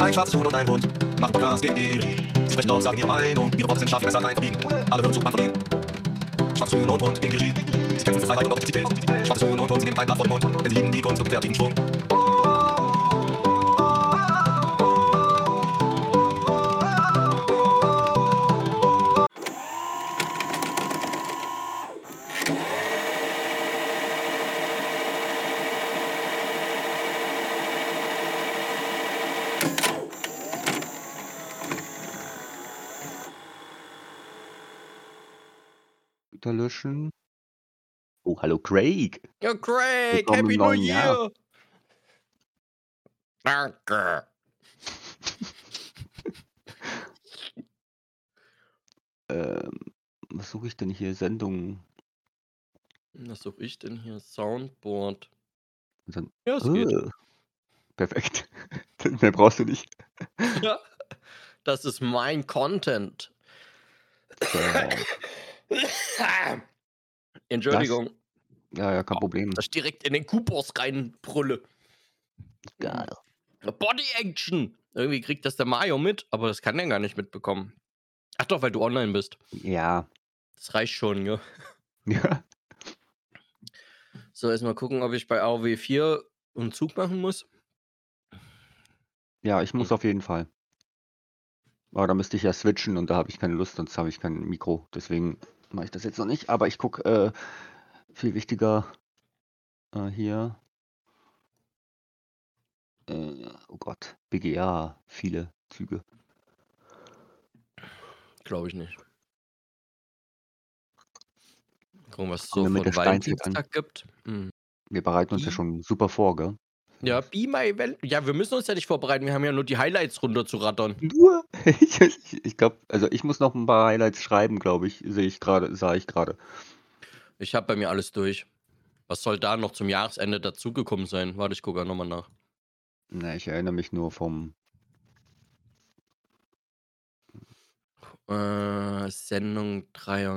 Ein schwarzes Huhn und ein Hund macht Podcast gegen die Regie. Sie sprechen laut, sagen ihre Meinung, ihre Worte sind scharf, Messer reinverbiegen. Alle hören zu, man von ihnen. Schwarzes Huhn und Hund gegen die Regie. Sie kämpfen für Freiheit und Authentizität. Schwarzes Huhn und Hund, sie nehmen kein Blatt vor den Mund. Denn sie lieben die Kunst und fertigen Schwung. Computer löschen. Oh, hallo Craig. Ja, Craig, Willkommen Happy im New neuen Jahr. Year! Danke. Was suche ich denn hier? Sendungen. Was suche ich denn hier? Soundboard. Und dann, Ja, es geht. Perfekt. Mehr brauchst du nicht. Ja, das ist mein Content. Entschuldigung, Ja, kein Problem. dass ich direkt in den Kupos reinbrülle. Geil. Body Action! Irgendwie kriegt das der Mario mit, aber das kann er gar nicht mitbekommen. Ach doch, weil du online bist. Ja. Das reicht schon, ja. Ja. So, erstmal gucken, ob ich bei AOW 4 einen Zug machen muss. Ja, ich muss auf jeden Fall. Aber da müsste ich ja switchen und da habe ich keine Lust, sonst habe ich kein Mikro. Deswegen mache ich das jetzt noch nicht. Aber ich gucke viel wichtiger hier. Oh Gott, BGA, viele Züge. Glaube ich nicht. Gucken, was es Kommen so wir mit von der Steinzeit an. Valentinstag gibt. Hm. Wir bereiten uns ja schon super vor, gell? Ja, Be My Val. Ja, wir müssen uns ja nicht vorbereiten. Wir haben ja nur die Highlights runterzurattern. Nur? Ich glaube, also ich muss noch ein paar Highlights schreiben, glaube ich, sah ich gerade. Ich habe bei mir alles durch. Was soll da noch zum Jahresende dazugekommen sein? Warte, ich gucke nochmal nach. Na, ich erinnere mich nur vom. Sendung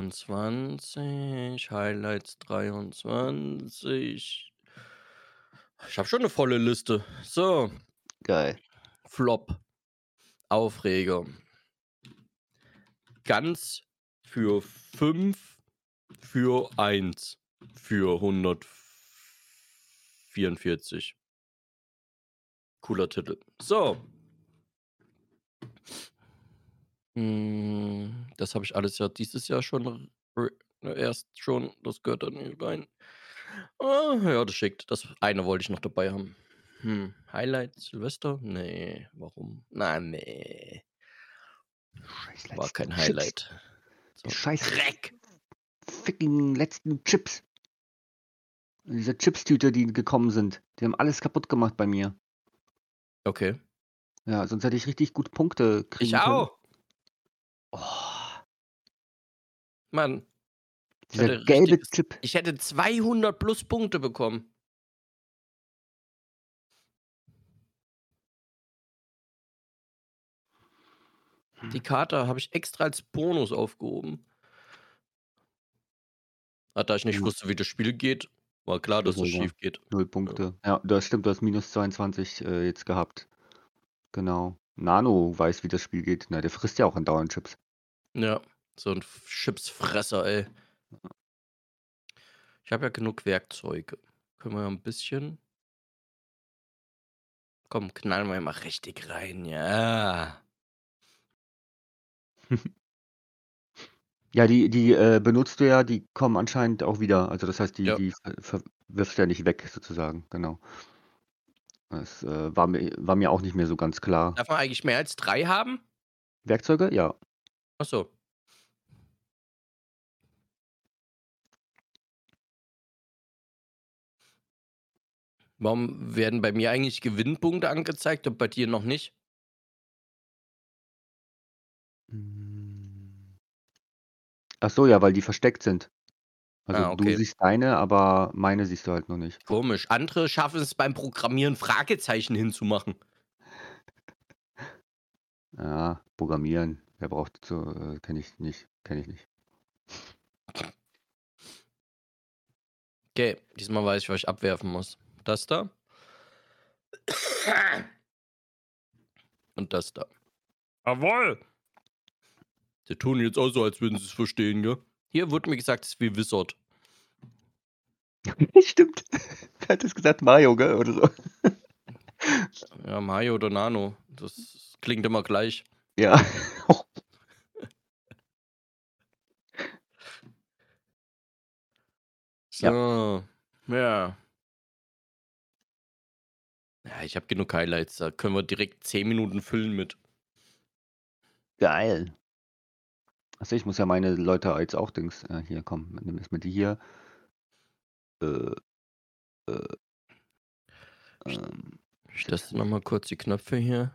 23, Highlights 23. Ich habe schon eine volle Liste. So, Geil. Flop. Aufreger. Ganz für 5 für 1 für 144. Cooler Titel. So. Das habe ich alles ja dieses Jahr schon erst schon. Das gehört da nicht rein. Ja, das schickt. Das eine wollte ich noch dabei haben. Highlight Silvester? Nee, warum? Na, nee. Scheiß War letzten kein Chips. Highlight. So. Scheiß Dreck. ficken letzten Chips. Diese Chipstüte, die gekommen sind, die haben alles kaputt gemacht bei mir. Okay. Ja, sonst hätte ich richtig gut Punkte kriegen Ich können. auch. Oh, Mann. dieser gelbe Chip. Ich hätte 200 plus Punkte bekommen. Die Karte habe ich extra als Bonus aufgehoben. Da ich nicht Ja. wusste, wie das Spiel geht, war klar, dass das schief geht. 0 Punkte. Ja, das stimmt, du hast minus 22 jetzt gehabt. Genau. Nano weiß, wie das Spiel geht. Na, der frisst ja auch andauernd Chips. Ja, so ein Chipsfresser, ey. Ich habe ja genug Werkzeuge. Können wir ein bisschen. Komm, knallen wir mal richtig rein, ja. Ja, die benutzt du ja, die kommen anscheinend auch wieder. Also das heißt, Ja. die wirfst du ja nicht weg, sozusagen, genau. Das war mir auch nicht mehr so ganz klar. Darf man eigentlich mehr als 3 haben? Werkzeuge? Ja. Ach so. Warum werden bei mir eigentlich Gewinnpunkte angezeigt und bei dir noch nicht? Ach so, ja, weil die versteckt sind. Also du Okay. siehst deine, aber meine siehst du halt noch nicht. Komisch. Andere schaffen es beim Programmieren, Fragezeichen hinzumachen. Ja, Programmieren. Wer braucht so, kenne ich nicht. Okay, diesmal weiß ich, was ich abwerfen muss. Das da? Und das da. Jawohl! Sie tun jetzt auch so, als würden sie es verstehen, gell? Hier wurde mir gesagt, es ist wie Wizard. Stimmt. Wer hat das gesagt? Mario, gell? Oder so. Ja, Mario oder Nano. Das klingt immer gleich. Ja. So. Ja. Ja, ich habe genug Highlights. Da können wir direkt 10 Minuten füllen mit. Geil. Achso, ich muss ja meine Leute jetzt auch Dings. Hier, komm, nimm erstmal die hier. Äh, äh, Ich teste nochmal kurz die Knöpfe hier.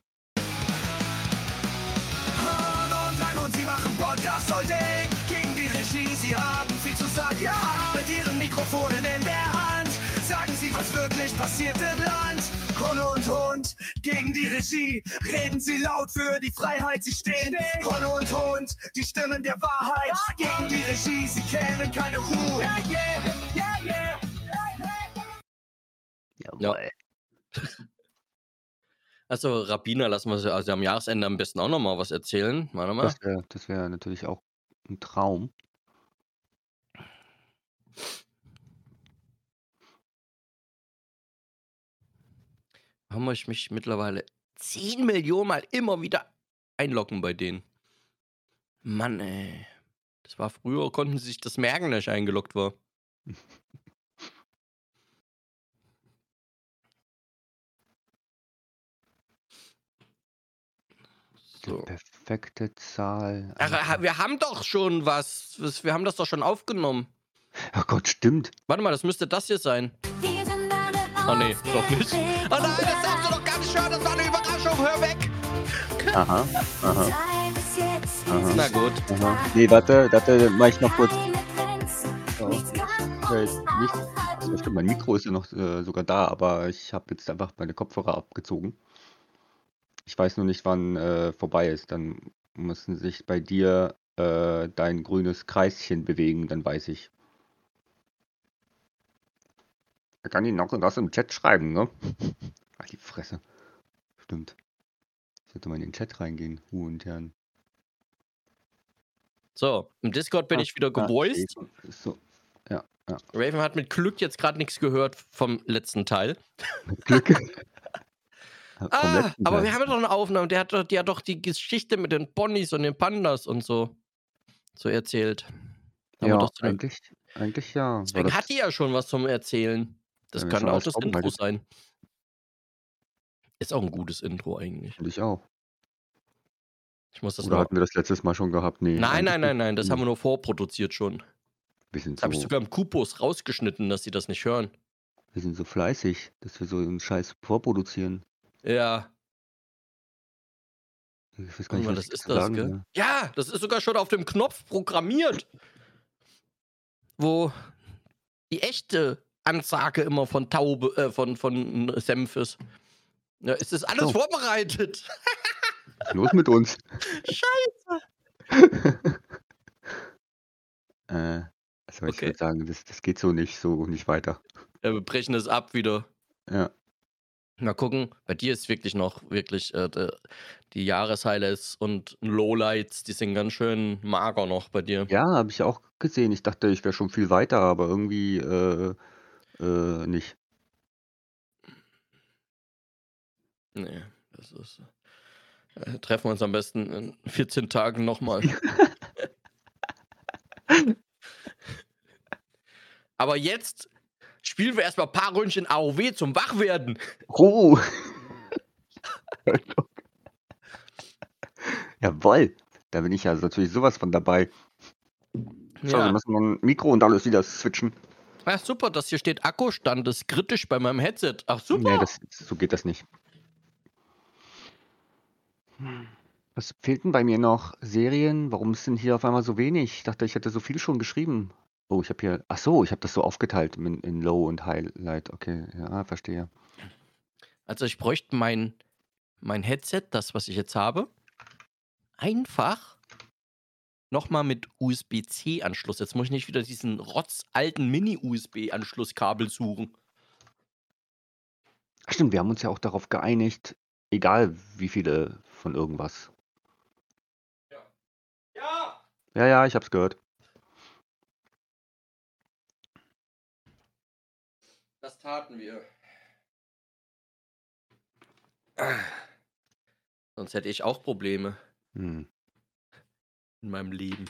Und sie machen Podcast heute gegen die Regie. Sie haben viel zu sagen, ja, mit ihren Mikrofonen in der Hand. Sagen sie, was wirklich passiert im Land. Kolle und Hund gegen die Regie. Reden sie laut für die Freiheit, sie stehen. Kolle und Hund, die Stimmen der Wahrheit. Gegen die Regie, sie kennen keine Ruhe. jawohl. Also, Rabbiner lassen wir sie also am Jahresende am besten auch nochmal was erzählen. Warte mal. Das wär natürlich auch ein Traum. Warum muss ich mich mittlerweile 10 Millionen Mal immer wieder einloggen bei denen? Mann, ey. Das war früher, konnten sie sich das merken, dass ich eingeloggt war. Die So. perfekte Zahl. Ach, wir haben doch schon was. Wir haben das doch schon aufgenommen. Oh Gott, stimmt. Warte mal, das müsste das hier sein. Oh nee, doch nicht. Oh nein, das darfst du doch gar nicht hören. Das war eine Überraschung. Hör weg. Aha, aha, Na gut. aha. Nee, warte, mach ich noch kurz. Oh, nicht. Stimmt, mein Mikro ist ja noch sogar da, aber ich habe jetzt einfach meine Kopfhörer abgezogen. Ich weiß nur nicht, wann vorbei ist. Dann müssen sich bei dir dein grünes Kreischen bewegen, dann weiß ich. Da kann ich noch was im Chat schreiben, ne? Ach, die Fresse. Stimmt. Ich sollte mal in den Chat reingehen, intern. So, im Discord bin ich wieder gevoiced. So, ja. Raven hat mit Glück jetzt gerade nichts gehört vom letzten Teil. Mit Glück. Aber wir haben ja doch eine Aufnahme. Die hat doch die Geschichte mit den Ponys und den Pandas und so erzählt. Ja, eigentlich ja. Deswegen hat die ja schon was zum Erzählen. Das kann auch das Intro sein. Ist auch ein gutes Intro eigentlich. Und ich auch. Ich muss das Oder hatten wir das letztes Mal schon gehabt? Nee. Nein. Das haben wir nur vorproduziert schon. Das habe ich sogar im Kupos rausgeschnitten, dass sie das nicht hören. Wir sind so fleißig, dass wir so einen Scheiß vorproduzieren. Ja. Ich weiß gar nicht, was ist das, gell? Ja, das ist sogar schon auf dem Knopf programmiert. Wo die echte Ansage immer von Taube, von Senf ist. Ja, es ist alles vorbereitet. Los mit uns. Scheiße. Also ich würde sagen, das geht so nicht weiter. Ja, wir brechen es ab wieder. Ja. Mal gucken, bei dir ist wirklich die Jahreshighlights und Lowlights, die sind ganz schön mager noch bei dir. Ja, habe ich auch gesehen. Ich dachte, ich wäre schon viel weiter, aber irgendwie nicht. Nee, das ist. Treffen wir uns am besten in 14 Tagen nochmal. Aber jetzt spielen wir erstmal ein paar Ründchen AOW zum Wachwerden. Oh! Jawohl! Da bin ich ja natürlich sowas von dabei. So, wir müssen ein Mikro und alles wieder switchen. Ja, super, das hier steht Akkustand, ist kritisch bei meinem Headset. Ach, super! Nee, so geht das nicht. Was fehlt denn bei mir noch? Serien? Warum ist denn hier auf einmal so wenig? Ich dachte, ich hätte so viel schon geschrieben. Oh, ich habe hier. Achso, ich habe das so aufgeteilt in Low und Highlight. Okay, ja, verstehe. Also ich bräuchte mein Headset, das, was ich jetzt habe, einfach nochmal mit USB-C-Anschluss. Jetzt muss ich nicht wieder diesen rotzalten Mini-USB-Anschlusskabel suchen. Stimmt, wir haben uns ja auch darauf geeinigt, Egal wie viele von irgendwas. Ja! Ja, ich hab's gehört. Das taten wir. Sonst hätte ich auch Probleme Hm. in meinem Leben.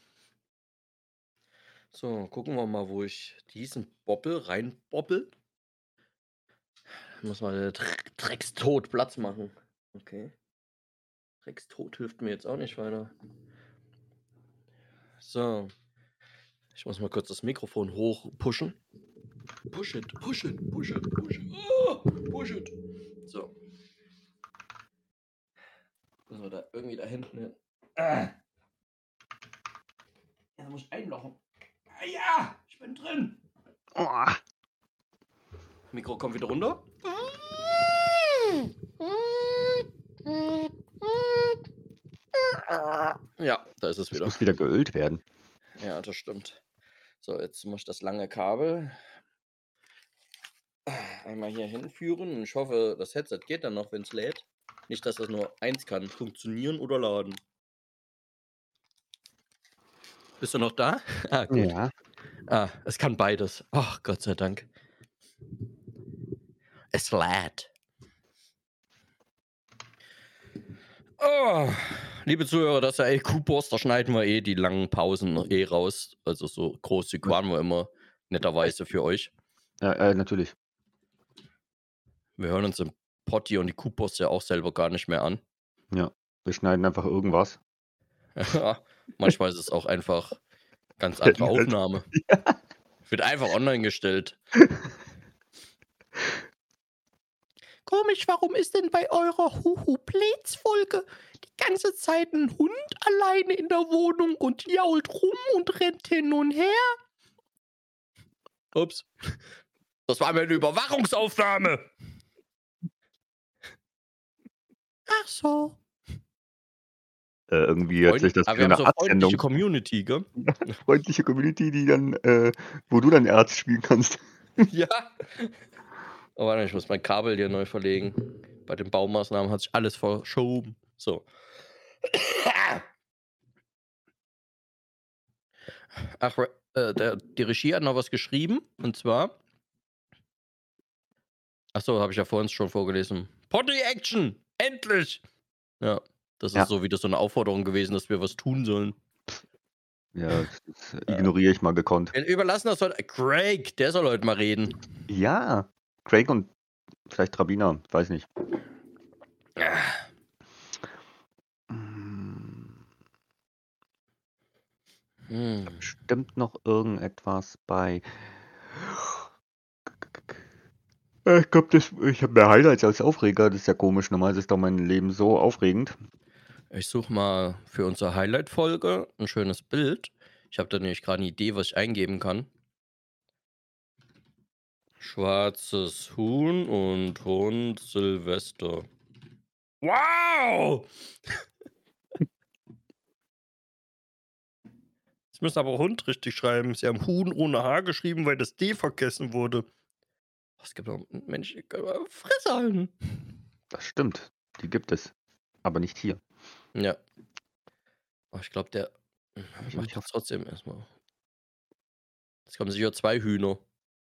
So, gucken wir mal, wo ich diesen Boppel reinboppel. Muss mal der Dreckstod Platz machen. Okay. Dreckstod hilft mir jetzt auch nicht weiter. So. Ich muss mal kurz das Mikrofon hoch pushen. Push it, push it, push it, push it. Oh, push it. So. Müssen wir da irgendwie da hinten hin. Ja, da muss ich einlochen. Ah, ja, ich bin drin. Oh, Mikro kommt wieder runter. Ja, da ist es das wieder. muss wieder geölt werden. Ja, das stimmt. So, jetzt muss ich das lange Kabel einmal hier hinführen. Und ich hoffe, das Headset geht dann noch, wenn es lädt. Nicht, dass das nur eins kann. Funktionieren oder laden. Bist du noch da? Ah, gut. Ja. Ah, es kann beides. Ach, Gott sei Dank. Es lädt. Oh, liebe Zuhörer, das ist ja IQ-Post, da schneiden wir die langen Pausen raus. Also so großzügig waren wir immer netterweise für euch. Ja, natürlich. Wir hören uns im Potti und die Q-Post ja auch selber gar nicht mehr an. Ja. Wir schneiden einfach irgendwas. Manchmal ist es auch einfach ganz andere Aufnahme. Wird einfach online gestellt. Komisch, warum ist denn bei eurer Huhu-Blitz-Folge die ganze Zeit ein Hund alleine in der Wohnung und jault rum und rennt hin und her? Ups. Das war mir eine Überwachungsaufnahme. Ach so. Irgendwie hört sich das Aber wie wir haben eine so Arztsendung. freundliche Community, gell? Freundliche Community, die dann, wo du dann Arzt spielen kannst. Ja. Oh, warte, ich muss mein Kabel hier neu verlegen. Bei den Baumaßnahmen hat sich alles verschoben. So. Ach, die Regie hat noch was geschrieben. Und zwar. Achso, habe ich ja vorhin schon vorgelesen. Potty Action! Endlich! Ja, das ist Ja. so wieder so eine Aufforderung gewesen, dass wir was tun sollen. Ja, das ignoriere ich mal gekonnt. Wir überlassen das heute. Craig, der soll heute mal reden. Ja, Craig und vielleicht Rabbiner, weiß nicht. Bestimmt noch irgendetwas bei. Ich glaube, ich habe mehr Highlights als Aufreger. Das ist ja komisch. Normalerweise ist doch mein Leben so aufregend. Ich suche mal für unsere Highlight-Folge ein schönes Bild. Ich habe da nämlich gerade eine Idee, was ich eingeben kann. Schwarzes Huhn und Hund Silvester. Wow! Jetzt müssen aber Hund richtig schreiben. Sie haben Huhn ohne H geschrieben, weil das D vergessen wurde. Es gibt doch Menschen, die können Fresse halten. Das stimmt. Die gibt es. Aber nicht hier. Ja. Aber ich glaube, der ich macht nicht jetzt trotzdem erstmal. Jetzt kommen sicher 2 Hühner.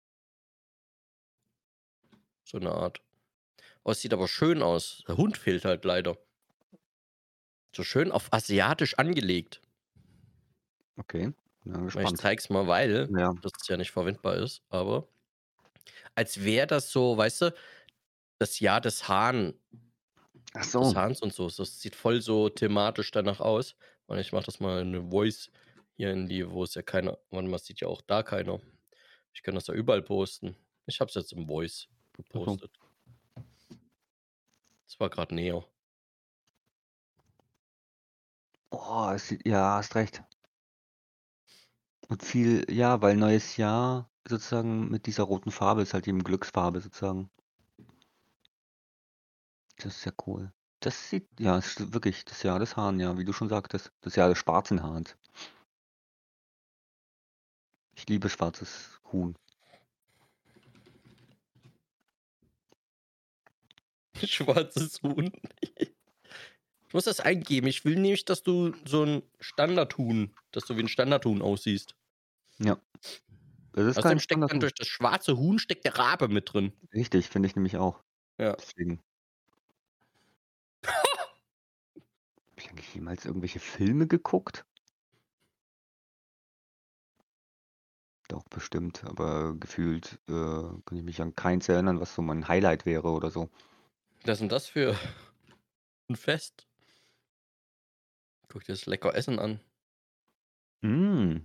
So eine Art. Oh, es sieht aber schön aus. Der Hund fehlt halt leider. So schön auf asiatisch angelegt. Okay. Ja, Ich gespannt. zeig's mal, weil Ja. das ja nicht verwendbar ist, aber als wäre das so, weißt du, das Jahr des Ach des so. Hahns und so. Das sieht voll so thematisch danach aus. Und ich mache das mal in eine Voice hier in die, wo es ja keiner, man sieht ja auch da keiner. Ich kann das ja überall posten. Ich habe es jetzt im Voice gepostet. Das war gerade näher. Oh, ja, hast recht. Und viel, ja, weil neues Jahr sozusagen mit dieser roten Farbe ist halt eben Glücksfarbe sozusagen. Das ist ja cool. Das sieht, ja, es ist wirklich das Jahr des Hahn, ja, wie du schon sagtest. Das Jahr des schwarzen Hahns. Ich liebe schwarzes Huhn. Schwarzes Huhn. Ich muss das eingeben. Ich will nämlich, dass du so ein Standardhuhn, dass du wie ein Standardhuhn aussiehst. Ja. Das ist Außerdem kein steckt dann Standardhuhn. durch das schwarze Huhn steckt der Rabe mit drin. Richtig, finde ich nämlich auch. Ja. Deswegen. Habe ich eigentlich jemals irgendwelche Filme geguckt? Doch, bestimmt, aber gefühlt kann ich mich an keins erinnern, was so mein Highlight wäre oder so. Was ist denn das für ein Fest? Guck dir das lecker Essen an. Mm.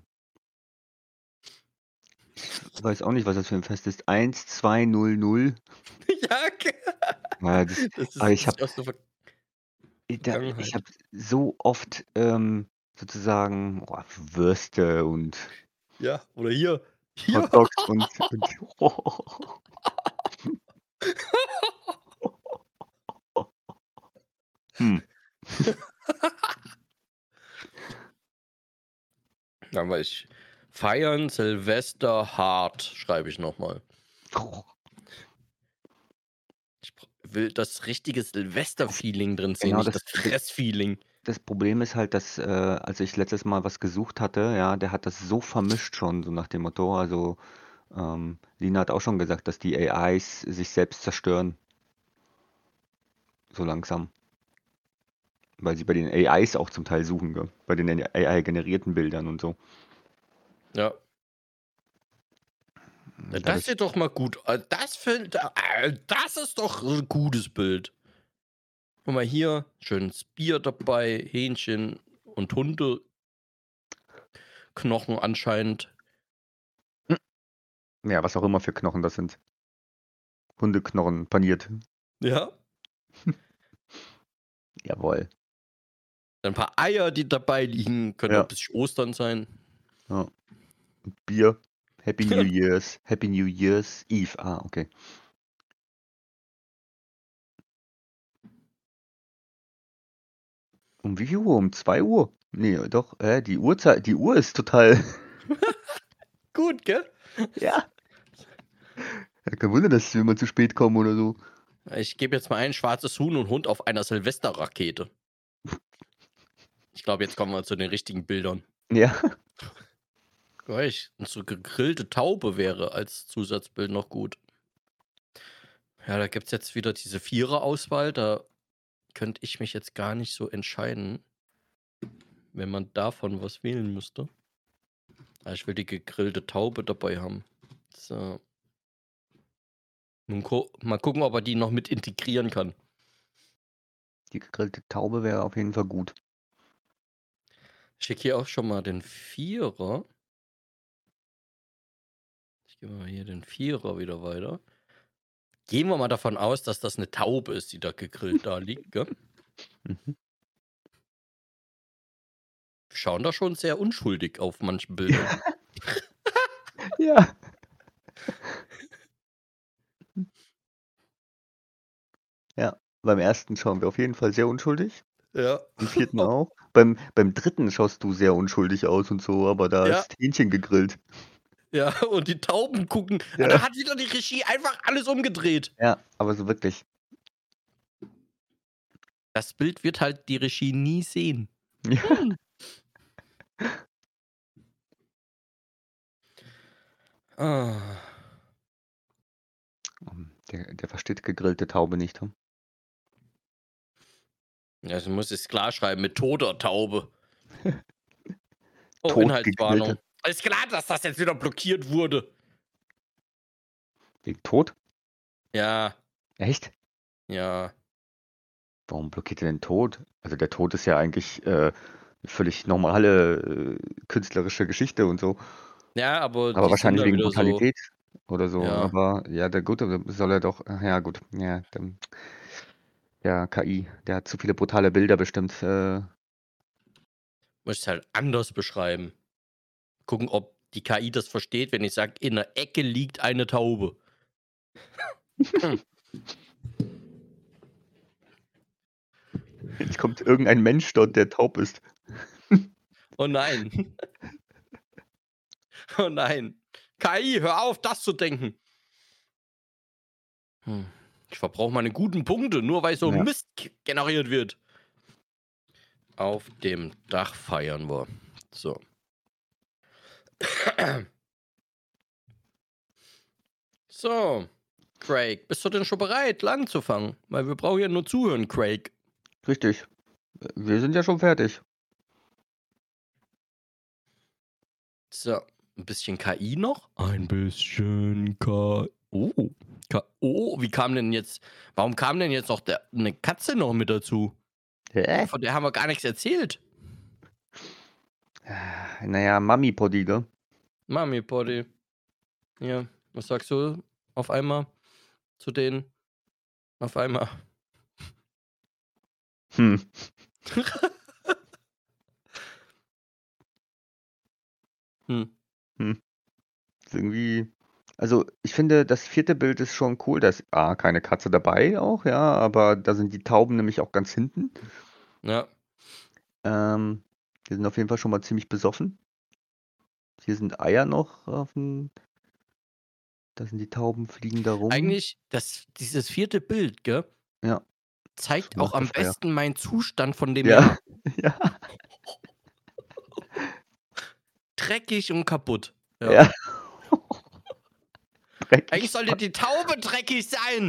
Ich weiß auch nicht, was das für ein Fest ist. 1200. Ja, Ja, das aber ist ich habe aus der ich Vergangenheit. hab so oft sozusagen Würste und Ja, oder hier. Hier. Hotdogs und hm. Dann war ich feiern Silvester hart, schreibe ich nochmal. Ich will das richtige Silvester-Feeling drin sehen, Genau, nicht das Fress-Feeling. Das Problem ist halt, dass als ich letztes Mal was gesucht hatte, ja, der hat das so vermischt schon, so nach dem Motto. Also Lina hat auch schon gesagt, dass die AIs sich selbst zerstören. So langsam. Weil sie bei den AIs auch zum Teil suchen, gell? Bei den AI-generierten Bildern und so. Ja. Ja, das sieht doch mal gut. Das ist doch ein gutes Bild. Guck mal hier, schönes Bier dabei, Hähnchen und Hundeknochen anscheinend. Ja, was auch immer für Knochen das sind. Hundeknochen paniert. Ja. Jawohl. Dann ein paar Eier, die dabei liegen. Könnte Ja. auch ein bisschen Ostern sein. Ja. Und Bier. Happy New Year's. Happy New Year's Eve. Ah, okay. Um wie viel Uhr? Um 2 Uhr? Nee, doch, die Uhrzeit, die Uhr ist total. Gut, gell? Ja. Ja, kein Wunder, dass wir immer zu spät kommen oder so. Ich gebe jetzt mal ein schwarzes Huhn und Hund auf einer Silvesterrakete. Ich glaube, jetzt kommen wir zu den richtigen Bildern. Ja. Und so gegrillte Taube wäre als Zusatzbild noch gut. Ja, da gibt es jetzt wieder diese Vierer-Auswahl. Da könnte ich mich jetzt gar nicht so entscheiden, wenn man davon was wählen müsste. Aber ich will die gegrillte Taube dabei haben. So. Mal gucken, ob er die noch mit integrieren kann. Die gegrillte Taube wäre auf jeden Fall gut. Ich schicke hier auch schon mal den Vierer. Ich gebe mal hier den Vierer wieder weiter. Gehen wir mal davon aus, dass das eine Taube ist, die da gegrillt da liegt, gell? Mhm. Wir schauen da schon sehr unschuldig auf manchen Bildern. Ja. Ja, beim ersten schauen wir auf jeden Fall sehr unschuldig. Ja. Beim vierten auch. Beim dritten schaust du sehr unschuldig aus und so, aber da Ja. ist Hähnchen gegrillt. Ja, und die Tauben gucken. Ja. Da hat wieder die Regie einfach alles umgedreht. Ja, aber so wirklich. Das Bild wird halt die Regie nie sehen. Ja. Ah. Der versteht gegrillte Taube nicht. Hm? Ja, du musst es klar schreiben mit toter Taube. Oh, Tot Inhaltswarnung. gegrillte. Ist klar, dass das jetzt wieder blockiert wurde. Wegen Tod? Ja, Echt? ja. Warum blockiert er den Tod? Also der Tod ist ja eigentlich völlig normale künstlerische Geschichte und so. Ja, aber Aber die wahrscheinlich sind da wegen wieder so. Brutalität oder so. Ja. Aber ja, der Gute soll er doch. Ja, gut. Ja, der KI, der hat zu viele brutale Bilder bestimmt. Muss ich halt anders beschreiben. Gucken, ob die KI das versteht, wenn ich sage, in der Ecke liegt eine Taube. Jetzt kommt irgendein Mensch dort, der taub ist. Oh nein. Oh nein. KI, hör auf, das zu denken. Ich verbrauche meine guten Punkte, nur weil so Ja. Mist generiert wird. Auf dem Dach feiern wir. So. So, Craig, bist du denn schon bereit, anzufangen? Weil wir brauchen ja nur zuhören, Craig. Richtig. Wir sind ja schon fertig. So, ein bisschen KI noch? Ein bisschen KI. Oh, wie kam denn jetzt, warum kam denn jetzt noch eine Katze noch mit dazu? Hä? Von der haben wir gar nichts erzählt. Naja, Mami-Poddy, gell? Mami Potty. Ja, was sagst du auf einmal zu denen? Auf einmal. Hm. Hm. Ist irgendwie. Also, ich finde, das 4. Bild ist schon cool. Da ist keine Katze dabei auch, ja, aber da sind die Tauben nämlich auch ganz hinten. Ja. Die sind auf jeden Fall schon mal ziemlich besoffen. Hier sind Eier noch da sind die Tauben, fliegen da rum. Eigentlich, dieses 4. Bild, gell? Ja. Zeigt Das auch am Masterfeuer. besten meinen Zustand von dem Ja. Jahr. Ja. Dreckig und kaputt. Ja. Dreckig. Eigentlich sollte die Taube dreckig sein.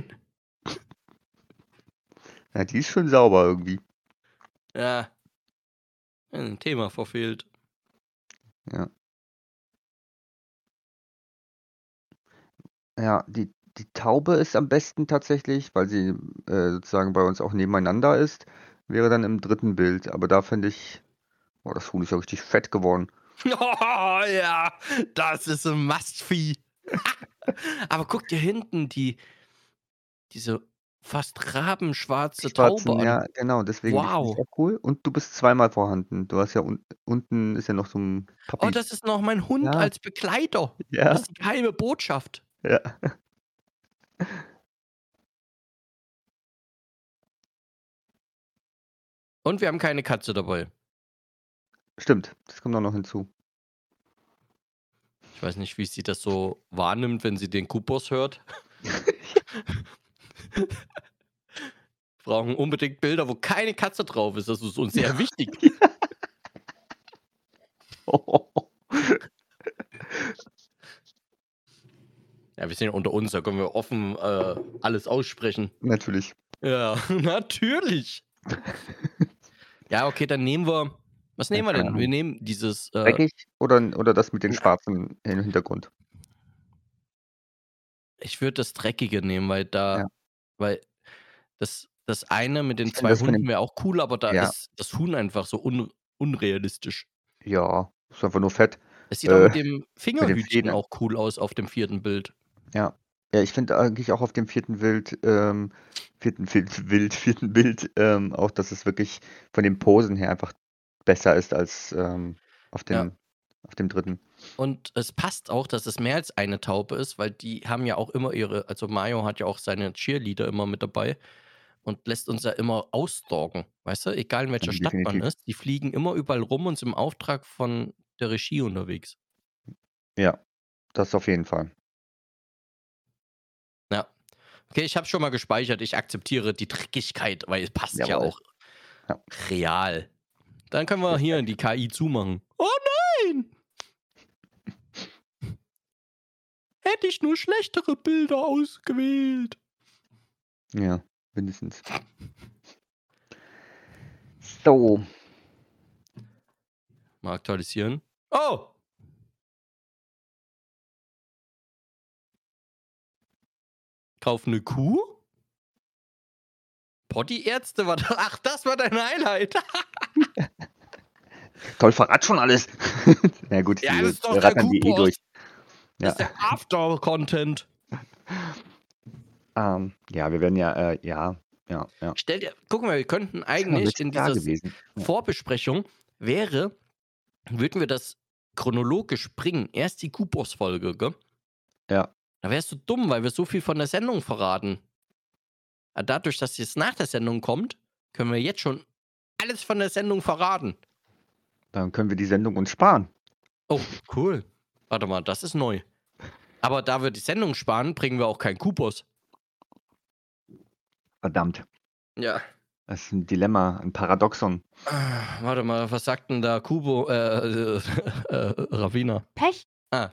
Ja, die ist schön sauber irgendwie. Ja. Ein Thema verfehlt. Ja. Ja, die Taube ist am besten tatsächlich, weil sie sozusagen bei uns auch nebeneinander ist, wäre dann im 3. Bild. Aber da finde ich, das Huhn ist ja richtig fett geworden. Oh, ja, das ist ein Mastvieh. Aber guck dir hinten diese fast rabenschwarze Taube Schwarzen, an. ja, genau, deswegen die finde ich Wow. auch cool. Und du bist zweimal vorhanden. Du hast ja unten ist ja noch so ein Oh, Papi. das ist noch mein Hund Ja. als Begleiter. Ja, Das ist die geheime Botschaft. ja. Und wir haben keine Katze dabei. Stimmt, das kommt auch noch hinzu. Ich weiß nicht, wie sie das so wahrnimmt, wenn sie den Kupos hört. Brauchen unbedingt Bilder, wo keine Katze drauf ist. Das ist uns sehr wichtig. Ja, wir sind ja unter uns, da können wir offen alles aussprechen. Natürlich. Ja, natürlich. Ja, okay, dann nehmen wir. Was nehmen wir keine denn? Wir Ahnung. nehmen dieses. Dreckig oder das mit den schwarzen im Hintergrund? Ich würde das Dreckige nehmen, weil Ja. weil das eine mit den Ich finde 2 das von dem- Hunden wäre auch cool, aber da Ja. ist das Huhn einfach so unrealistisch. Ja, ist einfach nur fett. Es sieht auch mit dem Fingerhütchen Federn. auch cool aus auf dem 4. Bild. Ja. Ja, ich finde eigentlich auch auf dem 4. Bild, auch, dass es wirklich von den Posen her einfach besser ist als auf dem 3. Und es passt auch, dass es mehr als eine Taube ist, weil die haben ja auch immer also Mayo hat ja auch seine Cheerleader immer mit dabei und lässt uns ja immer ausstalken, weißt du? Egal in welcher Stadt man definitiv. ist, die fliegen immer überall rum und sind im Auftrag von der Regie unterwegs. Ja, das auf jeden Fall. Ja. Okay, ich habe schon mal gespeichert. Ich akzeptiere die Dreckigkeit, weil es passt ja Jawohl. auch Ja. real. Dann können wir hier in die KI zumachen. Oh nein! Hätte ich nur schlechtere Bilder ausgewählt. Ja, mindestens. So. Mal aktualisieren. Oh! Kauf eine Kuh? Potty-Ärzte war das. Ach, das war dein Highlight. Toll, verrat schon alles. Na gut, Ja, die das ist doch der rattern die Kupos. durch. Das ist der After-Content. Ja, wir werden ja. Stell dir, guck mal, wir könnten Ist ja eigentlich richtig in klar dieser gewesen. Ja. Vorbesprechung würden wir das chronologisch bringen. Erst die Kupos-Folge, gell? Ja. Da wärst du dumm, weil wir so viel von der Sendung verraten. Aber dadurch, dass jetzt nach der Sendung kommt, können wir jetzt schon alles von der Sendung verraten. Dann können wir die Sendung uns sparen. Oh, cool. Warte mal, das ist neu. Aber da wir die Sendung sparen, bringen wir auch keinen Kupos. Verdammt. Ja. Das ist ein Dilemma, ein Paradoxon. Warte mal, was sagt denn da Kubo, Ravina? Pech. Ah,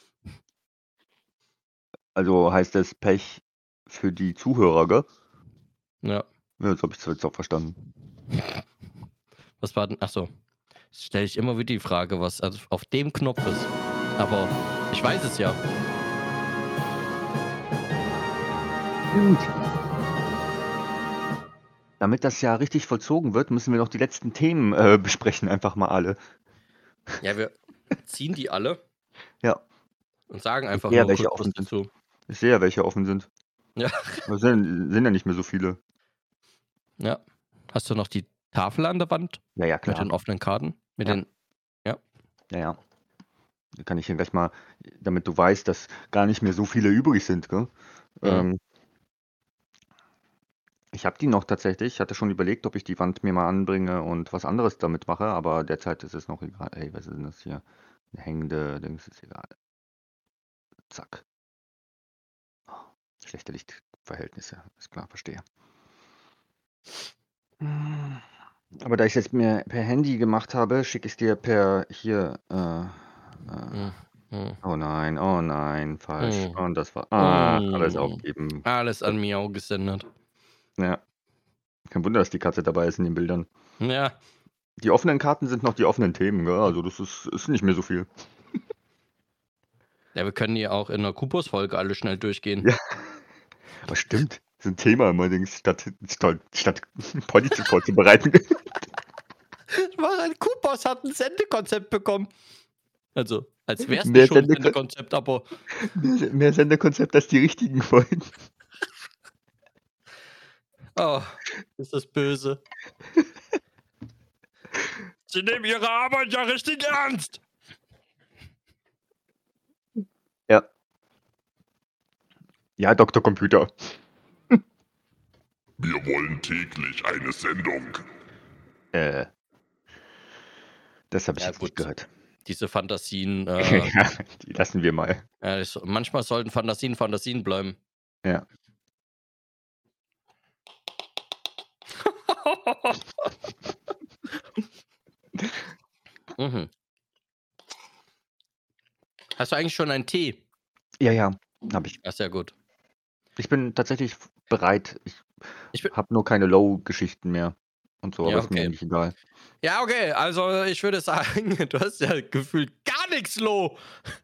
Also heißt es Pech für die Zuhörer, gell? ja. Ja, das habe ich jetzt auch verstanden. Was war denn? Achso. Stelle ich immer wieder die Frage, was also auf dem Knopf ist. Aber ich weiß es ja. Gut. Damit das ja richtig vollzogen wird, müssen wir noch die letzten Themen besprechen, einfach mal alle. Ja, wir ziehen die alle Ja, und sagen einfach sehe ja, nur welche kurz was offen sind. dazu. Ich sehe ja, welche offen sind. Ja. Aber sind ja nicht mehr so viele. Ja. Hast du noch die Tafel an der Wand Ja, ja, mit klar. den offenen Karten? Mit Ja. den. Ja, ja. Da kann ich hier gleich mal, damit du weißt, dass gar nicht mehr so viele übrig sind, gell? Ich habe die noch tatsächlich. Ich hatte schon überlegt, ob ich die Wand mir mal anbringe und was anderes damit mache, aber derzeit ist es noch egal. Ey, was ist denn das hier? Eine hängende Dings ist egal. Zack. Oh, schlechte Lichtverhältnisse, ist klar, verstehe. Aber da ich es jetzt mir per Handy gemacht habe, schicke ich es dir per hier. Oh nein, falsch. Und das war. Alles aufgeben. Alles an Miau gesendet. Ja. Kein Wunder, dass die Katze dabei ist in den Bildern. Ja. Die offenen Karten sind noch die offenen Themen, gell? Also das ist nicht mehr so viel. Ja, wir können die auch in einer Kupos-Folge alle schnell durchgehen. Ja. Aber stimmt. Das ist ein Thema immer, statt Politik vorzubereiten. Kupos hat ein Sendekonzept bekommen. Also, als wäre es Mehr nicht schon ein Sendeko- Sendekonzept, aber Mehr Senderkonzept als die richtigen wollen. oh, ist das böse. Sie nehmen ihre Arbeit ja richtig ernst. Ja. Ja, Dr. Computer. Wir wollen täglich eine Sendung. Das habe ich Ja, jetzt gut. nicht gehört. Diese Fantasien, Ja, die lassen wir mal. manchmal sollten Fantasien bleiben. Ja. Mhm. Hast du eigentlich schon einen Tee? Ja, habe ich. Ja, sehr gut. Ich bin tatsächlich bereit. Ich bin- habe nur keine Low-Geschichten mehr und so, Ja, aber ist mir okay. eigentlich egal. Ja, okay, also ich würde sagen, du hast ja gefühlt gar nichts, Lo.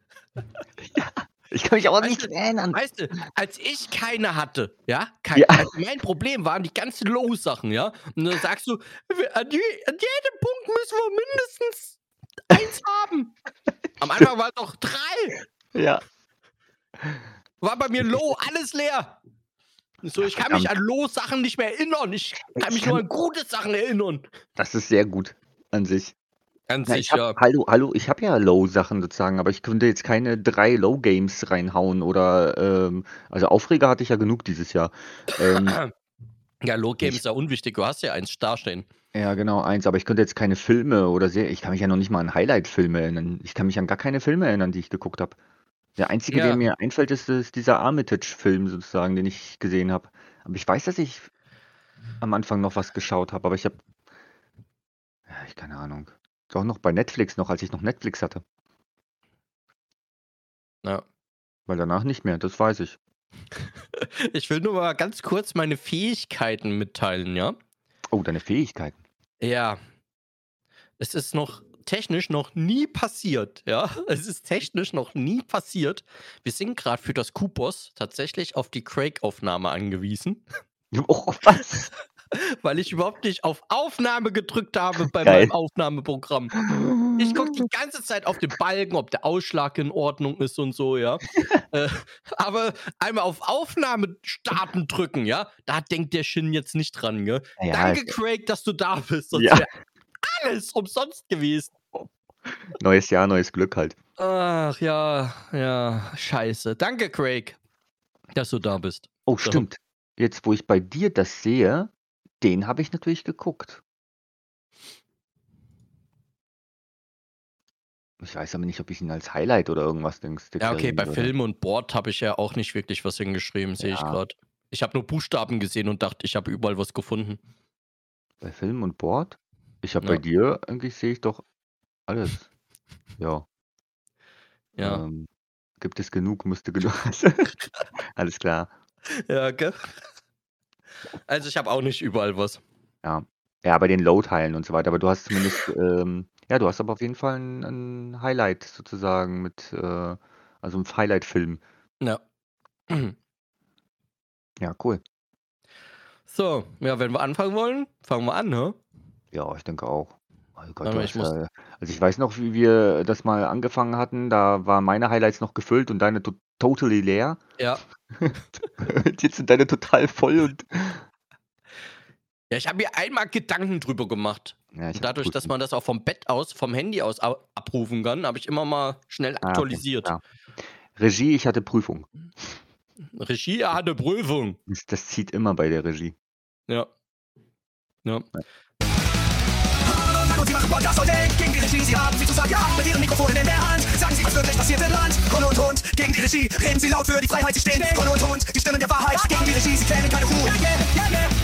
Ich kann mich auch Weißt nicht du- erinnern. Weißt du, als ich keine hatte, ja, Ja. also mein Problem waren die ganzen Low-Sachen, ja, und dann sagst du, an jedem Punkt müssen wir mindestens 1 haben. Am Anfang war es doch 3. Ja. War bei mir Low, alles leer. So, ich kann mich an Low-Sachen nicht mehr erinnern. Ich kann mich nur an gute Sachen erinnern. Das ist sehr gut an sich. An Na, sich, ja. Hallo, ich habe ja Low-Sachen sozusagen, aber ich könnte jetzt keine 3 Low-Games reinhauen oder, also Aufreger hatte ich ja genug dieses Jahr. Ja, Low-Game ist ja unwichtig. Du hast ja eins dastehen. Ja, genau, 1, aber ich könnte jetzt keine Filme oder Serien, ich kann mich ja noch nicht mal an Highlight-Filme erinnern. Ich kann mich an gar keine Filme erinnern, die ich geguckt habe. Der einzige, der Ja. mir einfällt, ist dieser Armitage-Film sozusagen, den ich gesehen habe. Aber ich weiß, dass ich am Anfang noch was geschaut habe, aber ich habe, keine Ahnung. Ist auch noch bei Netflix noch, als ich noch Netflix hatte. Ja. Weil danach nicht mehr, das weiß ich. Ich will nur mal ganz kurz meine Fähigkeiten mitteilen, ja? Oh, deine Fähigkeiten. Ja. Es ist noch technisch noch nie passiert, ja? Es ist technisch noch nie passiert. Wir sind gerade für das Kupos tatsächlich auf die Craig-Aufnahme angewiesen, Oh, was? weil ich überhaupt nicht auf Aufnahme gedrückt habe bei Geil. meinem Aufnahmeprogramm. Ich gucke die ganze Zeit auf den Balken, ob der Ausschlag in Ordnung ist und so, ja. Aber einmal auf Aufnahme starten drücken, ja, da denkt der Shin jetzt nicht dran, gell? Ja, Danke, Craig, dass du da bist. Sonst Ja. wäre alles umsonst gewesen. Neues Jahr, neues Glück halt. Ach ja, scheiße. Danke, Craig, dass du da bist. Oh, So. stimmt. Jetzt, wo ich bei dir das sehe, den habe ich natürlich geguckt. Ich weiß aber nicht, ob ich ihn als Highlight oder irgendwas Ja, okay, bei deklarieren würde. Film und Board habe ich ja auch nicht wirklich was hingeschrieben, sehe ich Ja. gerade. Ich habe nur Buchstaben gesehen und dachte, ich habe überall was gefunden. Bei Film und Board? Ich habe Ja. bei dir, eigentlich sehe ich doch alles. Ja. Ja. Gibt es genug, müsste genug. Alles klar. Ja, gell? Also ich habe auch nicht überall was. Ja. Ja, bei den Low-Teilen und so weiter. Aber du hast zumindest, ja, du hast aber auf jeden Fall ein Highlight sozusagen mit, also ein Highlight-Film. Ja. Ja, cool. So, ja, wenn wir anfangen wollen, fangen wir an, ne? Ja, ich denke auch. Oh Gott, Warte du mal, hast ich muss- ja, also ich weiß noch, wie wir das mal angefangen hatten. Da waren meine Highlights noch gefüllt und deine totally leer. Ja. Jetzt sind deine total voll und Ja, ich habe mir einmal Gedanken drüber gemacht. ja, ich Und dadurch, dass man das auch vom Bett aus, vom Handy aus abrufen kann, habe ich immer mal schnell aktualisiert. Ja. Regie, ich hatte Prüfung. Regie hatte Prüfung. Das zieht immer bei der Regie. Ja. Ja. Und sie machen Podcast heute gegen die Regie. Sie haben viel zu sagen, ja, mit ihren Mikrofonen in der Hand. Sagen sie, was wirklich passiert im Land. Kunde und Hund gegen die Regie. Reden sie laut für die Freiheit, sie stehen. Kunde und Hund, die Stimmen der Wahrheit gegen die Regie. Sie kennen keine Ruhe.